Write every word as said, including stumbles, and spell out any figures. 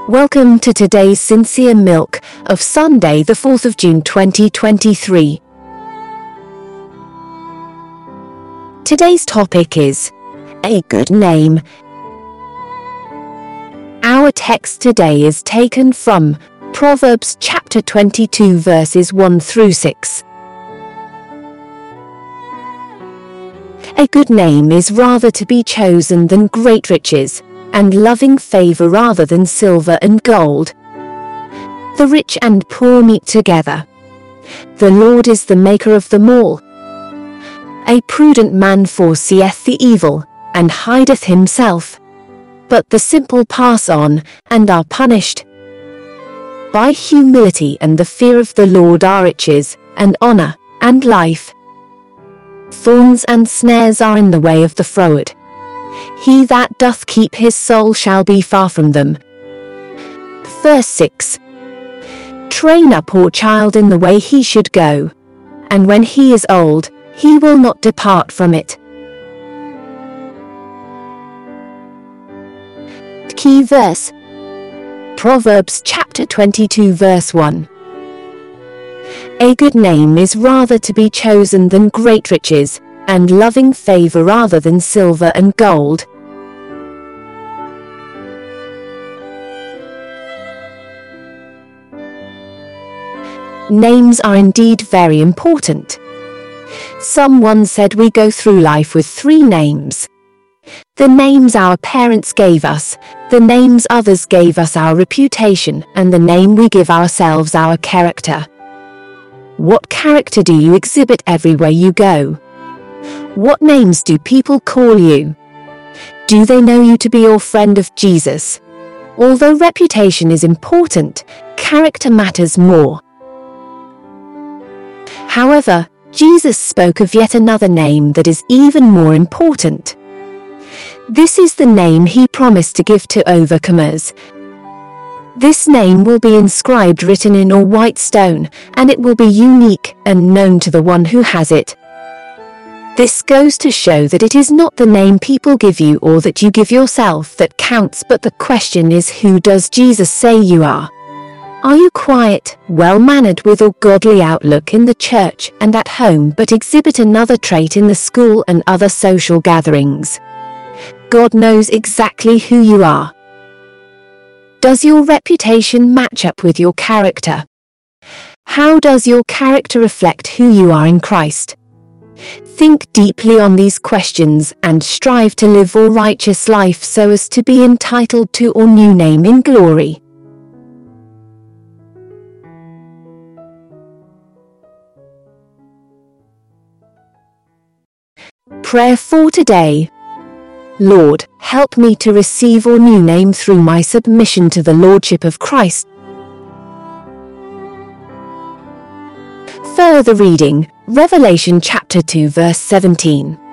Welcome to today's Sincere Milk of Sunday, the fourth of June twenty twenty-three. Today's topic is a good name. Our text today is taken from Proverbs chapter twenty-two verses one through six. A good name is rather to be chosen than great riches, and loving favor rather than silver and gold. The rich and poor meet together. The Lord is the maker of them all. A prudent man foreseeth the evil, and hideth himself. But the simple pass on, and are punished. By humility and the fear of the Lord are riches, and honor, and life. Thorns and snares are in the way of the froward. He that doth keep his soul shall be far from them. Verse six. Train up a child in the way he should go, and when he is old, he will not depart from it. Key verse. Proverbs chapter twenty-two verse one. A good name is rather to be chosen than great riches, and loving favor rather than silver and gold. Names are indeed very important. Someone said we go through life with three names. The names our parents gave us, the names others gave us our reputation, and the name we give ourselves our character. What character do you exhibit everywhere you go? What names do people call you? Do they know you to be your friend of Jesus? Although reputation is important, character matters more. However, Jesus spoke of yet another name that is even more important. This is the name he promised to give to overcomers. This name will be inscribed written in a white stone, and it will be unique and known to the one who has it. This goes to show that it is not the name people give you or that you give yourself that counts, but the question is, who does Jesus say you are? Are you quiet, well-mannered with a godly outlook in the church and at home, but exhibit another trait in the school and other social gatherings? God knows exactly who you are. Does your reputation match up with your character? How does your character reflect who you are in Christ? Think deeply on these questions and strive to live a righteous life so as to be entitled to your new name in glory. Prayer for today. Lord, help me to receive your new name through my submission to the Lordship of Christ. Further reading, Revelation chapter two verse seventeen.